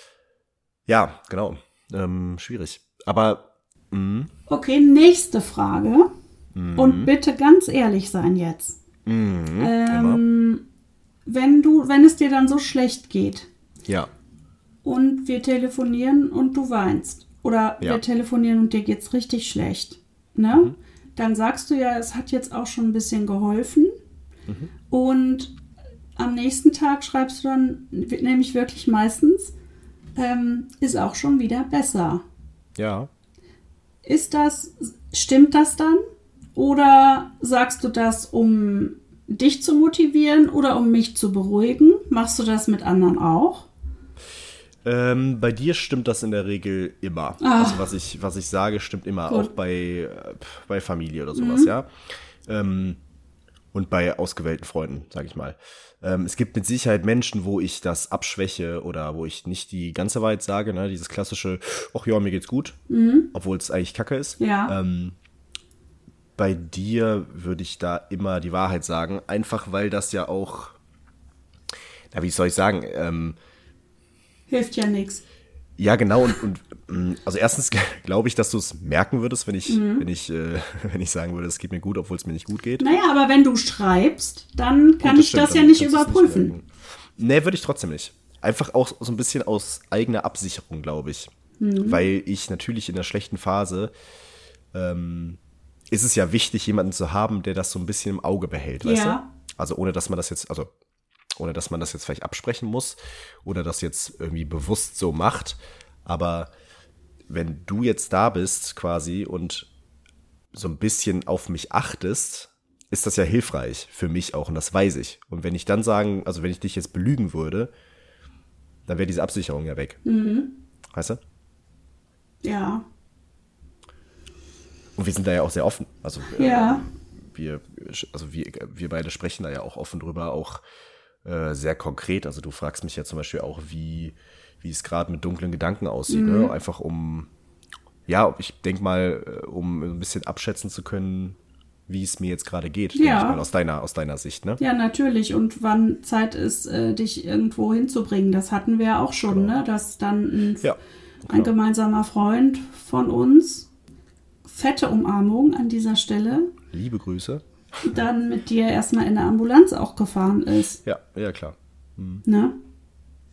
Ja, genau. Ähm, schwierig. Aber mh. Okay, nächste Frage. Mhm. Und bitte ganz ehrlich sein jetzt. Mhm, ähm, wenn du, wenn es dir dann so schlecht geht. Ja. Und wir telefonieren und du weinst. Oder ja. wir telefonieren und dir geht's richtig schlecht. Ne? Mhm. Dann sagst du ja, es hat jetzt auch schon ein bisschen geholfen. Mhm. Und am nächsten Tag schreibst du dann, nämlich wirklich meistens, ähm, ist auch schon wieder besser. Ja. Ist das, stimmt das dann? Oder sagst du das, um dich zu motivieren oder um mich zu beruhigen? Machst du das mit anderen auch? Ähm, bei dir stimmt das in der Regel immer. Ach. Also was ich, was ich sage, stimmt immer. Gut. Auch bei, äh, bei Familie oder sowas, mhm. ja. Ähm, und bei ausgewählten Freunden, sage ich mal. Ähm, es gibt mit Sicherheit Menschen, wo ich das abschwäche oder wo ich nicht die ganze Wahrheit sage, ne? Dieses klassische, ach ja, mir geht's gut, mhm. obwohl es eigentlich Kacke ist. Ja. Ähm, bei dir würde ich da immer die Wahrheit sagen, einfach weil das ja auch, na, wie soll ich sagen, ähm, hilft ja nichts. Ja, genau. Und, und also erstens glaube ich, dass du es merken würdest, wenn ich, mhm. wenn ich, äh, wenn ich sagen würde, es geht mir gut, obwohl es mir nicht gut geht. Naja, aber wenn du schreibst, dann kann gut, das ich stimmt, das ja nicht überprüfen. Nicht nee, würde ich trotzdem nicht. Einfach auch so ein bisschen aus eigener Absicherung, glaube ich. Mhm. Weil ich natürlich in der schlechten Phase ähm, ist es ja wichtig, jemanden zu haben, der das so ein bisschen im Auge behält, weißt ja. du? Also ohne, dass man das jetzt, also ohne dass man das jetzt vielleicht absprechen muss oder das jetzt irgendwie bewusst so macht. Aber wenn du jetzt da bist quasi und so ein bisschen auf mich achtest, ist das ja hilfreich für mich auch und das weiß ich. Und wenn ich dann sagen, also wenn ich dich jetzt belügen würde, dann wäre diese Absicherung ja weg. Mhm. Weißt du? Ja. Und wir sind da ja auch sehr offen. Also ja. äh, wir, also wir, wir beide sprechen da ja auch offen drüber, auch sehr konkret. Also du fragst mich ja zum Beispiel auch, wie, wie es gerade mit dunklen Gedanken aussieht. Mhm. Ne? Einfach um, ja, ich denke mal, um ein bisschen abschätzen zu können, wie es mir jetzt gerade geht. Ja. Ich mal, aus deiner, aus deiner Sicht, ne? Ja, natürlich. Und wann Zeit ist, äh, dich irgendwo hinzubringen. Das hatten wir ja auch schon, genau. ne? Dass dann ein, ja, ein gemeinsamer Freund von uns, fette Umarmung an dieser Stelle. Liebe Grüße. Dann mit dir erstmal in der Ambulanz auch gefahren ist. Ja, ja, klar. Mhm. Ne?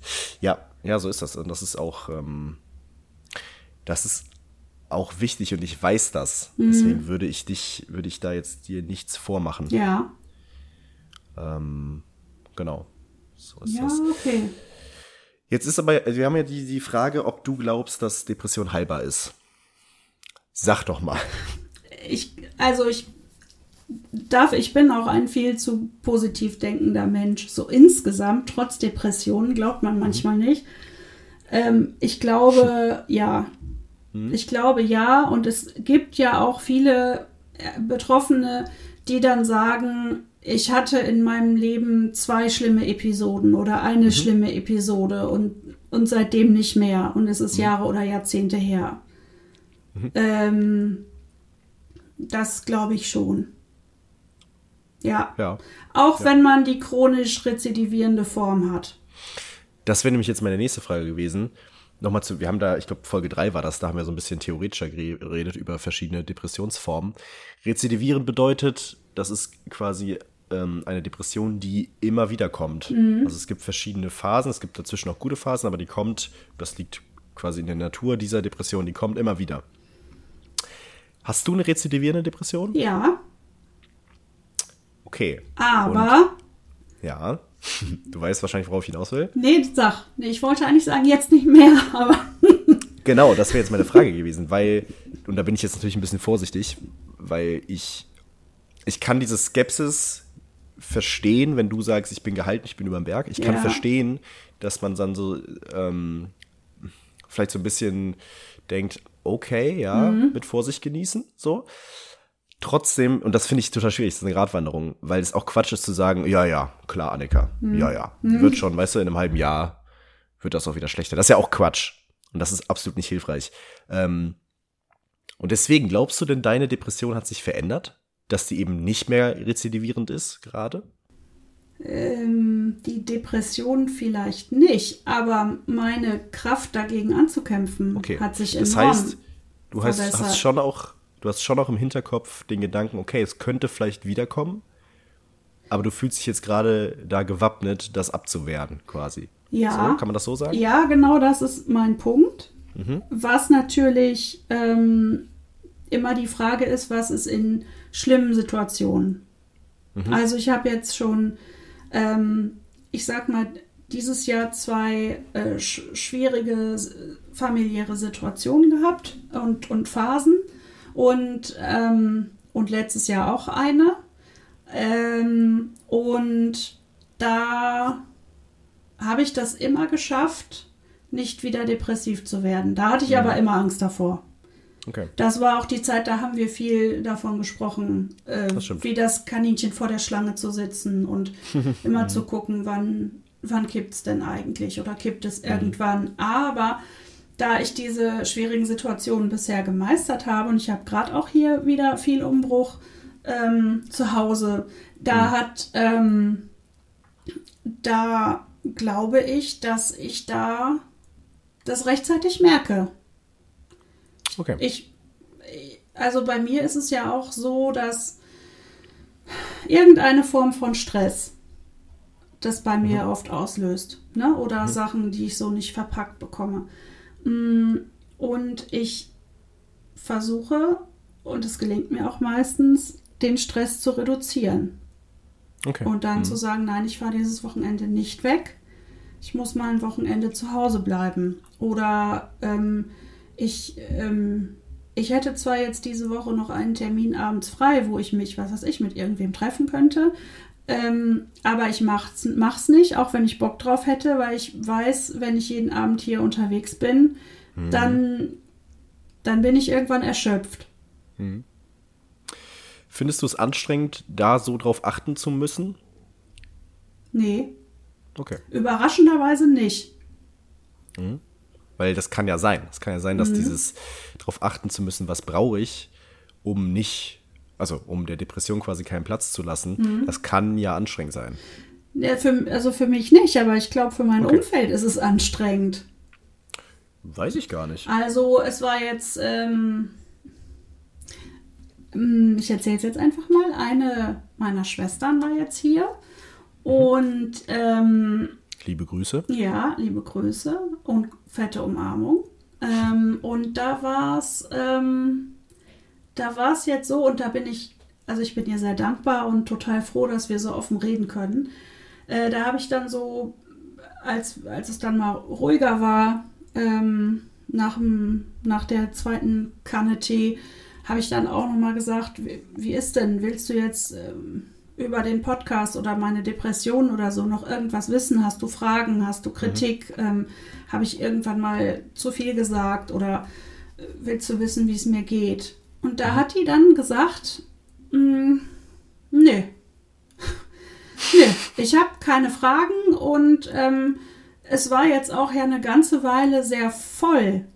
Ja, ja, so ist das. Und das ist auch, ähm, das ist auch wichtig und ich weiß das. Mhm. Deswegen würde ich dich, würde ich da jetzt dir nichts vormachen. Ja. Ähm, genau. So ist ja, das. okay. Jetzt ist aber, wir haben ja die, die Frage, ob du glaubst, dass Depression heilbar ist. Sag doch mal. Ich, also ich darf, ich bin auch ein viel zu positiv denkender Mensch. So insgesamt, trotz Depressionen, glaubt man manchmal mhm. nicht. Ähm, ich glaube, ja. Mhm. Ich glaube, ja. Und es gibt ja auch viele Betroffene, die dann sagen, ich hatte in meinem Leben zwei schlimme Episoden oder eine mhm. schlimme Episode und, und seitdem nicht mehr. Und es ist mhm. Jahre oder Jahrzehnte her. Mhm. Ähm, das glaube ich schon. Ja. ja. Auch ja. wenn man die chronisch rezidivierende Form hat. Das wäre nämlich jetzt meine nächste Frage gewesen. Nochmal zu, wir haben da, ich glaube Folge drei war das, da haben wir so ein bisschen theoretischer geredet über verschiedene Depressionsformen. Rezidivierend bedeutet, das ist quasi ähm, eine Depression, die immer wieder kommt. Mhm. Also es gibt verschiedene Phasen, es gibt dazwischen auch gute Phasen, aber die kommt, das liegt quasi in der Natur dieser Depression, die kommt immer wieder. Hast du eine rezidivierende Depression? Ja. Okay. Aber. Und, ja. Du weißt wahrscheinlich, worauf ich hinaus will. Nee, sag. Nee, ich wollte eigentlich sagen, jetzt nicht mehr, aber. Genau, das wäre jetzt meine Frage gewesen, weil, und da bin ich jetzt natürlich ein bisschen vorsichtig, weil ich, ich kann diese Skepsis verstehen, wenn du sagst, ich bin gehalten, ich bin über den Berg. Ich kann ja. verstehen, dass man dann so ähm, vielleicht so ein bisschen denkt, okay, ja, mhm. mit Vorsicht genießen, so. Trotzdem, und das finde ich total schwierig, das ist eine Gratwanderung, weil es auch Quatsch ist zu sagen, ja, ja, klar, Annika, mhm. ja, ja, mhm. wird schon, weißt du, in einem halben Jahr wird das auch wieder schlechter. Das ist ja auch Quatsch und das ist absolut nicht hilfreich. Ähm, und deswegen, glaubst du denn, deine Depression hat sich verändert, dass die eben nicht mehr rezidivierend ist gerade? Ähm, die Depression vielleicht nicht, aber meine Kraft dagegen anzukämpfen okay. hat sich enorm verbessert. Das heißt, du hast, hast schon auch Du hast schon auch im Hinterkopf den Gedanken, okay, es könnte vielleicht wiederkommen, aber du fühlst dich jetzt gerade da gewappnet, das abzuwehren quasi. Ja. So, kann man das so sagen? Ja, genau, das ist mein Punkt. Mhm. Was natürlich ähm, immer die Frage ist, was ist in schlimmen Situationen? Mhm. Also ich habe jetzt schon, ähm, ich sag mal, dieses Jahr zwei äh, sch- schwierige familiäre Situationen gehabt und, und Phasen. Und, ähm, und letztes Jahr auch eine. Ähm, und da habe ich das immer geschafft, nicht wieder depressiv zu werden. Da hatte ich ja. aber immer Angst davor. Okay. Das war auch die Zeit, da haben wir viel davon gesprochen, äh, das wie das Kaninchen vor der Schlange zu sitzen und immer zu gucken, wann, wann kippt es denn eigentlich oder kippt es irgendwann. Aber da ich diese schwierigen Situationen bisher gemeistert habe und ich habe gerade auch hier wieder viel Umbruch ähm, zu Hause, da mhm. hat, ähm, da glaube ich, dass ich da das rechtzeitig merke. Okay. Ich, also bei mir ist es ja auch so, dass irgendeine Form von Stress das bei mir mhm. oft auslöst, ne? Oder mhm. Sachen, die ich so nicht verpackt bekomme. Und ich versuche, und es gelingt mir auch meistens, den Stress zu reduzieren. Okay. Und dann mhm. zu sagen, nein, ich fahre dieses Wochenende nicht weg. Ich muss mal ein Wochenende zu Hause bleiben. Oder ähm, ich, ähm, ich hätte zwar jetzt diese Woche noch einen Termin abends frei, wo ich mich, was weiß ich, mit irgendwem treffen könnte, Ähm, aber ich mach's, mach's nicht, auch wenn ich Bock drauf hätte, weil ich weiß, wenn ich jeden Abend hier unterwegs bin, mhm. dann, dann bin ich irgendwann erschöpft. Mhm. Findest du es anstrengend, da so drauf achten zu müssen? Nee. Okay. Überraschenderweise nicht. Mhm. Weil das kann ja sein. Es kann ja sein, dass mhm. dieses drauf achten zu müssen, was brauche ich, um nicht Also um der Depression quasi keinen Platz zu lassen, mhm. das kann ja anstrengend sein. Ja, für, also für mich nicht, aber ich glaube, für mein okay. Umfeld ist es anstrengend. Weiß ich gar nicht. Also es war jetzt, ähm, ich erzähle es jetzt einfach mal, eine meiner Schwestern war jetzt hier mhm. und ähm, Liebe Grüße. Ja, liebe Grüße und fette Umarmung. Ähm, und da war es, ähm, da war es jetzt so, und da bin ich, also ich bin ihr sehr dankbar und total froh, dass wir so offen reden können. Äh, da habe ich dann so, als, als es dann mal ruhiger war, ähm, nach, dem, nach der zweiten Kanne Tee, habe ich dann auch nochmal gesagt, wie, wie ist denn, willst du jetzt ähm, über den Podcast oder meine Depression oder so noch irgendwas wissen? Hast du Fragen? Hast du Kritik? Mhm. Ähm, habe ich irgendwann mal zu viel gesagt oder äh, willst du wissen, wie es mir geht? Und da mhm. hat die dann gesagt, mh, nee, nee, ich habe keine Fragen und ähm, es war jetzt auch ja eine ganze Weile sehr voll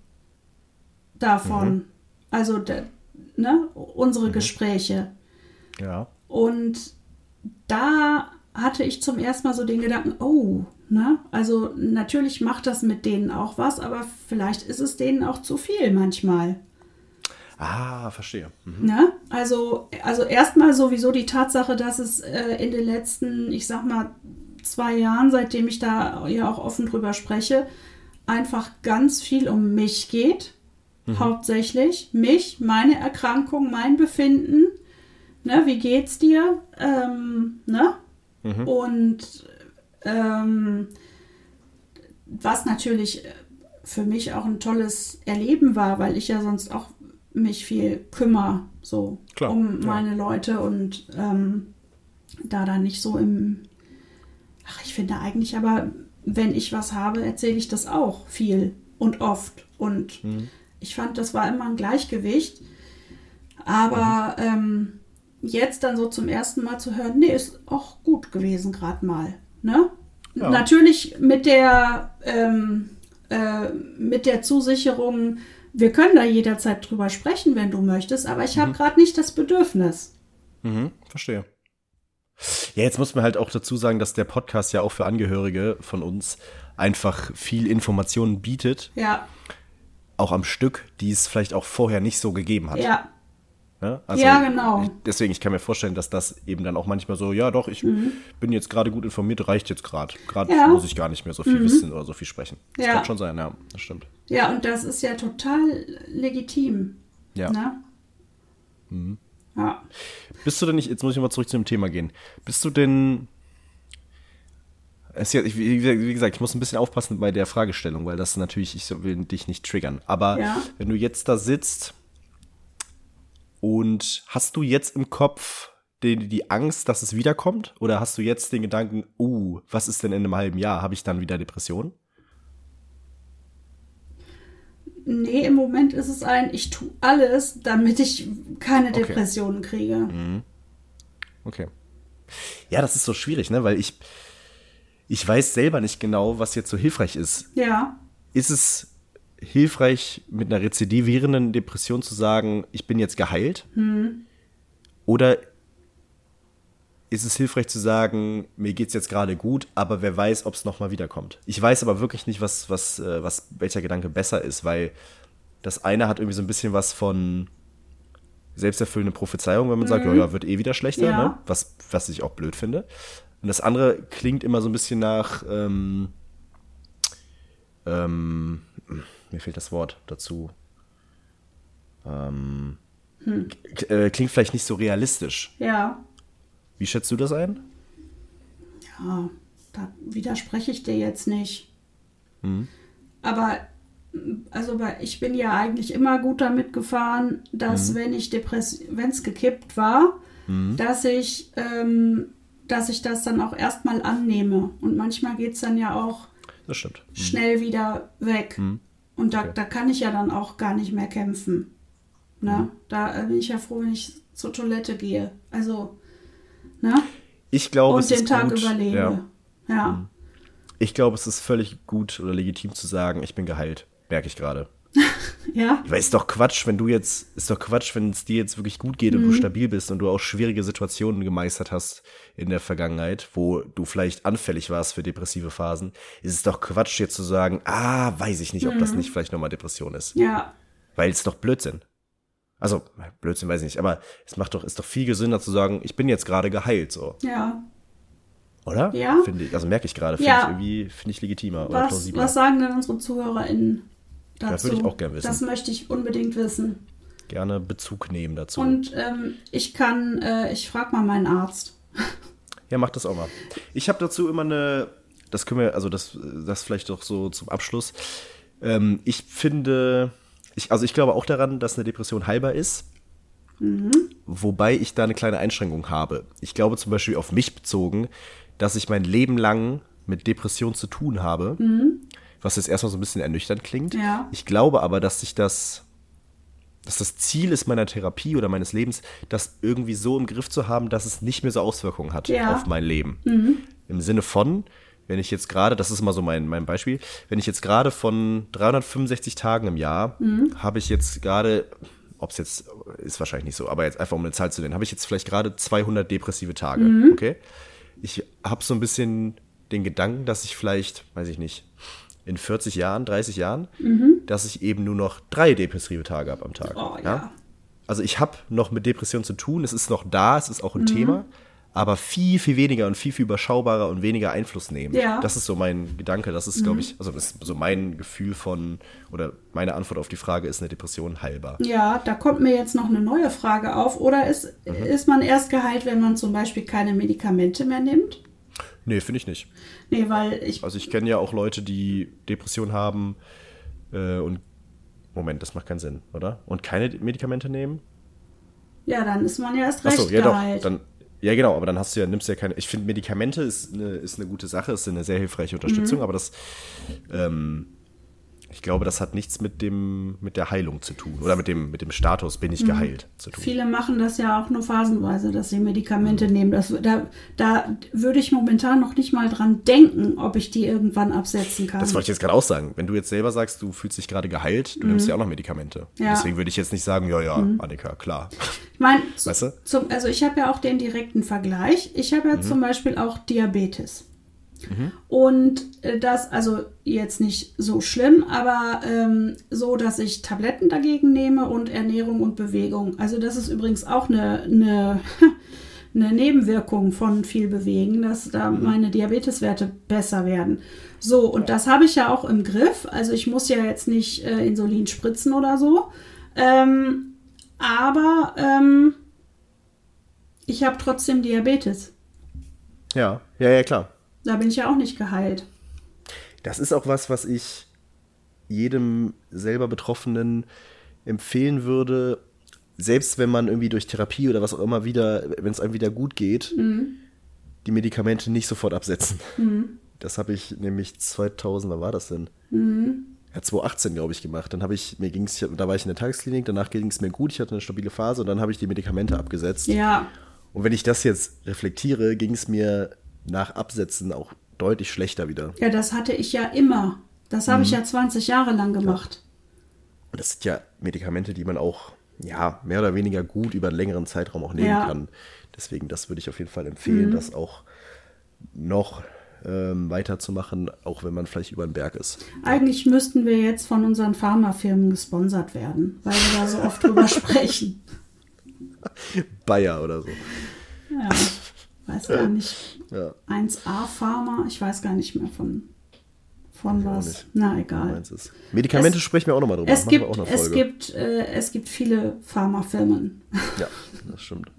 davon. Mhm. Also, de, ne, unsere mhm. Gespräche. Ja. Und da hatte ich zum ersten Mal so den Gedanken, oh, ne, also natürlich macht das mit denen auch was, aber vielleicht ist es denen auch zu viel manchmal. Ah, verstehe. Mhm. Ne? Also, also erstmal sowieso die Tatsache, dass es äh, in den letzten, ich sag mal, zwei Jahren, seitdem ich da ja auch offen drüber spreche, einfach ganz viel um mich geht. Mhm. Hauptsächlich mich, meine Erkrankung, mein Befinden. Ne, wie geht's dir? Ähm, ne? Mhm. Und ähm, was natürlich für mich auch ein tolles Erleben war, weil ich ja sonst auch mich viel kümmere, so klar, um klar. meine Leute und ähm, da dann nicht so im, ach, ich finde eigentlich aber, wenn ich was habe, erzähle ich das auch viel und oft und mhm. ich fand, das war immer ein Gleichgewicht, aber mhm. ähm, jetzt dann so zum ersten Mal zu hören, nee, ist auch gut gewesen gerade mal, ne? Ja. Natürlich mit der ähm, äh, mit der Zusicherung, wir können da jederzeit drüber sprechen, wenn du möchtest, aber ich mhm. habe gerade nicht das Bedürfnis. Mhm, verstehe. Ja, jetzt muss man halt auch dazu sagen, dass der Podcast ja auch für Angehörige von uns einfach viel Informationen bietet. Ja. Auch am Stück, die es vielleicht auch vorher nicht so gegeben hat. Ja. Ja, also ja, genau. Ich, deswegen, ich kann mir vorstellen, dass das eben dann auch manchmal so, ja doch, ich mhm. bin jetzt gerade gut informiert, reicht jetzt gerade. Gerade ja. muss ich gar nicht mehr so viel mhm. wissen oder so viel sprechen. Das ja. kann schon sein, ja, das stimmt. Ja, und das ist ja total legitim. Ja. Ne? Mhm. Ja. Bist du denn nicht, jetzt muss ich mal zurück zu dem Thema gehen, bist du denn, es ja, wie, wie gesagt, ich muss ein bisschen aufpassen bei der Fragestellung, weil das natürlich, ich will dich nicht triggern, aber ja. wenn du jetzt da sitzt, und hast du jetzt im Kopf die, die Angst, dass es wiederkommt? Oder hast du jetzt den Gedanken, uh, was ist denn in einem halben Jahr? Habe ich dann wieder Depressionen? Nee, im Moment ist es ein, ich tue alles, damit ich keine okay. Depressionen kriege. Mhm. Okay. Ja, das ist so schwierig, ne? Weil ich, ich weiß selber nicht genau, was jetzt so hilfreich ist. Ja. Ist es hilfreich, mit einer rezidivierenden Depression zu sagen, ich bin jetzt geheilt? Hm. Oder ist es hilfreich zu sagen, mir geht's jetzt gerade gut, aber wer weiß, ob es nochmal wiederkommt? Ich weiß aber wirklich nicht, was, was, was, welcher Gedanke besser ist, weil das eine hat irgendwie so ein bisschen was von selbsterfüllende Prophezeiung, wenn man mhm. sagt, ja, ja, wird eh wieder schlechter, ja. ne? was, was ich auch blöd finde. Und das andere klingt immer so ein bisschen nach, ähm, ähm, mir fehlt das Wort dazu. Ähm, hm. k- äh, klingt vielleicht nicht so realistisch. Ja. Wie schätzt du das ein? Ja, da widerspreche ich dir jetzt nicht. Mhm. Aber also ich bin ja eigentlich immer gut damit gefahren, dass mhm. wenn ich Depress- wenn es gekippt war, mhm. dass ich ähm, dass ich das dann auch erstmal annehme. Und manchmal geht es dann ja auch das stimmt. Mhm. schnell wieder weg. Mhm. Und da, okay. da kann ich ja dann auch gar nicht mehr kämpfen. Ne? Mhm. Da bin ich ja froh, wenn ich zur Toilette gehe. Also, ne? Ich glaube, und es den ist Tag gut. überlebe. Ja. ja. Mhm. Ich glaube, es ist völlig gut oder legitim zu sagen, ich bin geheilt. Merke ich gerade. Ja. Weil ist doch Quatsch, wenn du jetzt, ist doch Quatsch, wenn es dir jetzt wirklich gut geht und mhm. du stabil bist und du auch schwierige Situationen gemeistert hast in der Vergangenheit, wo du vielleicht anfällig warst für depressive Phasen, ist es doch Quatsch, jetzt zu sagen, ah, weiß ich nicht, ob mhm. das nicht vielleicht nochmal Depression ist. Ja. Weil es doch Blödsinn. Also, Blödsinn weiß ich nicht, aber es macht doch, ist doch viel gesünder zu sagen, ich bin jetzt gerade geheilt, so. Ja. Oder? Ja. Finde ich, also merke ich gerade, finde Ja. ich irgendwie finde ich legitimer oder Was, plausibler. was sagen denn unsere ZuhörerInnen dazu? Das würde ich auch gerne wissen. Das möchte ich unbedingt wissen. Gerne Bezug nehmen dazu. Und ähm, ich kann, äh, ich frage mal meinen Arzt. Ja, mach das auch mal. Ich habe dazu immer eine, das können wir, also das, das vielleicht doch so zum Abschluss. Ähm, ich finde, ich, also ich glaube auch daran, dass eine Depression heilbar ist. Mhm. Wobei ich da eine kleine Einschränkung habe. Ich glaube zum Beispiel auf mich bezogen, dass ich mein Leben lang mit Depression zu tun habe. Mhm. Was jetzt erstmal so ein bisschen ernüchternd klingt. Ja. Ich glaube aber, dass sich das, dass das Ziel ist meiner Therapie oder meines Lebens, das irgendwie so im Griff zu haben, dass es nicht mehr so Auswirkungen hat Ja. auf mein Leben. Mhm. Im Sinne von, wenn ich jetzt gerade, das ist immer so mein, mein Beispiel, wenn ich jetzt gerade von dreihundertfünfundsechzig Tagen im Jahr, mhm. habe ich jetzt gerade, ob es jetzt, ist wahrscheinlich nicht so, aber jetzt einfach um eine Zahl zu nennen, habe ich jetzt vielleicht gerade zweihundert depressive Tage, mhm. okay? Ich habe so ein bisschen den Gedanken, dass ich vielleicht, weiß ich nicht, in vierzig Jahren, dreißig Jahren, mhm. dass ich eben nur noch drei depressive Tage habe am Tag. Oh, ja. Ja? Also ich habe noch mit Depression zu tun, es ist noch da, es ist auch ein mhm. Thema, aber viel, viel weniger und viel, viel überschaubarer und weniger Einfluss nehmen. Ja. Das ist so mein Gedanke, das ist, mhm. glaube ich, also das ist so mein Gefühl von, oder meine Antwort auf die Frage, ist eine Depression heilbar? Ja, da kommt mir jetzt noch eine neue Frage auf. Oder ist, mhm. ist man erst geheilt, wenn man zum Beispiel keine Medikamente mehr nimmt? Nee, finde ich nicht. Nee, weil ich... Also ich kenne ja auch Leute, die Depression haben äh, und... Moment, das macht keinen Sinn, oder? Und keine Medikamente nehmen? Ja, dann ist man ja erst recht Achso, ja geheilt. doch, dann... Ja, genau, aber dann hast du ja, nimmst du ja keine. Ich finde, Medikamente ist eine, ist eine gute Sache, ist eine sehr hilfreiche Unterstützung, mhm. aber das, ähm, ich glaube, das hat nichts mit dem, mit der Heilung zu tun oder mit dem, mit dem Status, bin ich mhm. geheilt, zu tun. Viele machen das ja auch nur phasenweise, dass sie Medikamente mhm. nehmen. Das, da, da würde ich momentan noch nicht mal dran denken, ob ich die irgendwann absetzen kann. Das wollte ich jetzt gerade auch sagen. Wenn du jetzt selber sagst, du fühlst dich gerade geheilt, du mhm. nimmst ja auch noch Medikamente. Ja. Deswegen würde ich jetzt nicht sagen, ja, ja, mhm. Annika, klar. Ich meine, weißt du? zum, also ich habe ja auch den direkten Vergleich. Ich habe ja mhm. zum Beispiel auch Diabetes. Mhm. Und das, also jetzt nicht so schlimm, aber ähm, so, dass ich Tabletten dagegen nehme und Ernährung und Bewegung. Also das ist übrigens auch eine, eine, eine Nebenwirkung von viel Bewegen, dass da mhm. meine Diabeteswerte besser werden. So, und das habe ich ja auch im Griff. Also ich muss ja jetzt nicht äh, Insulin spritzen oder so. Ähm, aber ähm, ich habe trotzdem Diabetes. Ja, ja, ja, klar. Da bin ich ja auch nicht geheilt. Das ist auch was, was ich jedem selber Betroffenen empfehlen würde, selbst wenn man irgendwie durch Therapie oder was auch immer wieder, wenn es einem wieder gut geht, mhm. die Medikamente nicht sofort absetzen. Mhm. Das habe ich nämlich zweitausend, wann war das denn? Mhm. Ja, zweitausendachtzehn, glaube ich, gemacht. Dann habe ich, mir ging's, da war ich in der Tagesklinik, danach ging es mir gut, ich hatte eine stabile Phase und dann habe ich die Medikamente abgesetzt. Ja. Und wenn ich das jetzt reflektiere, ging es mir nach Absetzen auch deutlich schlechter wieder. Ja, das hatte ich ja immer. Das habe mhm. ich ja zwanzig Jahre lang gemacht. Ja. Und das sind ja Medikamente, die man auch ja mehr oder weniger gut über einen längeren Zeitraum auch nehmen ja. kann. Deswegen, das würde ich auf jeden Fall empfehlen, mhm. das auch noch ähm, weiterzumachen, auch wenn man vielleicht über den Berg ist. Eigentlich ja. müssten wir jetzt von unseren Pharmafirmen gesponsert werden, weil wir da so oft drüber sprechen. Bayer oder so. Ja. Weiß gar nicht. Ja. eins A Pharma, ich weiß gar nicht mehr von, von was. Na, egal. Medikamente es, sprechen wir auch nochmal drüber. Es gibt, auch eine es, gibt, äh, es gibt viele Pharmafirmen. Ja, das stimmt.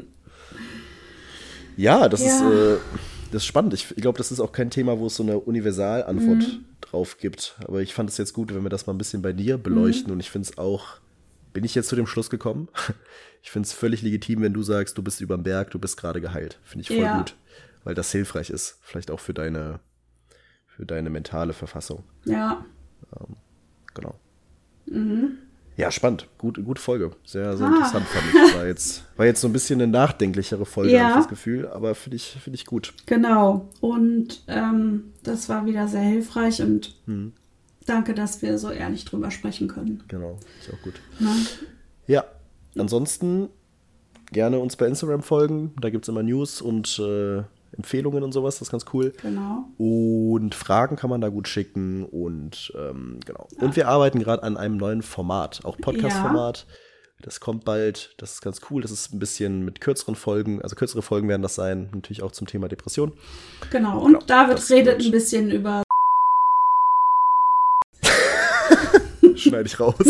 Ja, das, ja. Ist, äh, das ist spannend. Ich, ich glaube, das ist auch kein Thema, wo es so eine Universalantwort mhm. drauf gibt. Aber ich fand es jetzt gut, wenn wir das mal ein bisschen bei dir beleuchten. Mhm. Und ich finde es auch, bin ich jetzt zu dem Schluss gekommen? Ich finde es völlig legitim, wenn du sagst, du bist überm Berg, du bist gerade geheilt. Finde ich voll ja. gut, weil das hilfreich ist. Vielleicht auch für deine, für deine mentale Verfassung. Ja. Ähm, genau. Mhm. Ja, spannend. Gut, gute Folge. Sehr, sehr ah. interessant fand ich. War jetzt, war jetzt so ein bisschen eine nachdenklichere Folge, ja. habe ich das Gefühl, aber finde ich, find ich gut. Genau. Und ähm, das war wieder sehr hilfreich und mhm. danke, dass wir so ehrlich drüber sprechen können. Genau, ist auch gut. Na? Ja. Ansonsten gerne uns bei Instagram folgen. Da gibt es immer News und äh, Empfehlungen und sowas. Das ist ganz cool. Genau. Und Fragen kann man da gut schicken. Und ähm, genau. Ja. Und wir arbeiten gerade an einem neuen Format, auch Podcast-Format. Das kommt bald, das ist ganz cool. Das ist ein bisschen mit kürzeren Folgen, also kürzere Folgen werden das sein, natürlich auch zum Thema Depression. Genau, und genau, David redet wird. ein bisschen über... Schneide ich raus.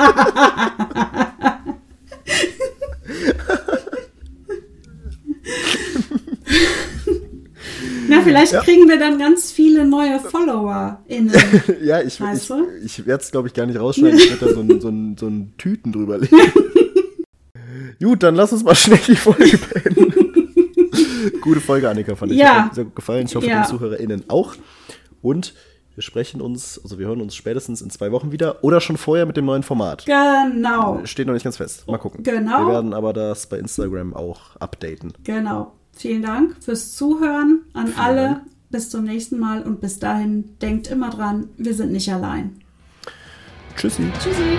Na, vielleicht ja. kriegen wir dann ganz viele neue FollowerInnen. Ja, ich, ich, ich werde es, glaube ich, gar nicht rausschneiden. Ich werde da so ein, so, ein, so ein Tüten drüber legen. Gut, dann lass uns mal schnell die Folge beenden. Gute Folge, Annika, fand ich. Ja. Hat mir sehr gut gefallen. Ich hoffe, ja. den ZuhörerInnen auch. Und wir sprechen uns, also wir hören uns spätestens in zwei Wochen wieder oder schon vorher mit dem neuen Format. Genau. Steht noch nicht ganz fest. Mal gucken. Genau. Wir werden aber das bei Instagram auch updaten. Genau. Vielen Dank fürs Zuhören an Vielen alle. Dank. Bis zum nächsten Mal und bis dahin denkt immer dran, wir sind nicht allein. Tschüssi. Tschüssi.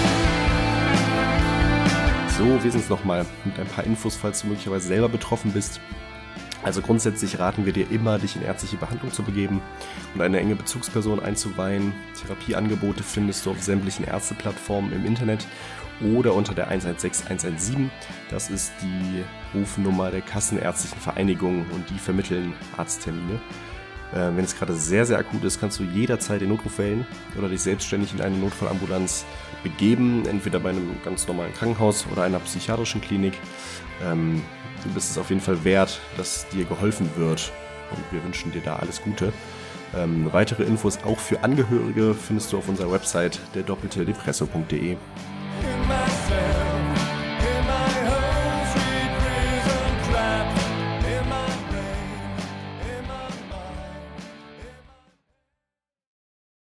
So, wir sind es nochmal mit ein paar Infos, falls du möglicherweise selber betroffen bist. Also grundsätzlich raten wir dir immer, dich in ärztliche Behandlung zu begeben und eine enge Bezugsperson einzuweihen. Therapieangebote findest du auf sämtlichen Ärzteplattformen im Internet oder unter der eins eins sechs eins eins sieben. Das ist die Rufnummer der Kassenärztlichen Vereinigung und die vermitteln Arzttermine. Äh, wenn es gerade sehr, sehr akut ist, kannst du jederzeit den Notruf wählen oder dich selbstständig in eine Notfallambulanz begeben, entweder bei einem ganz normalen Krankenhaus oder einer psychiatrischen Klinik. Ähm, du bist es auf jeden Fall wert, dass dir geholfen wird und wir wünschen dir da alles Gute. Ähm, weitere Infos auch für Angehörige findest du auf unserer Website der doppelte depresso punkt de.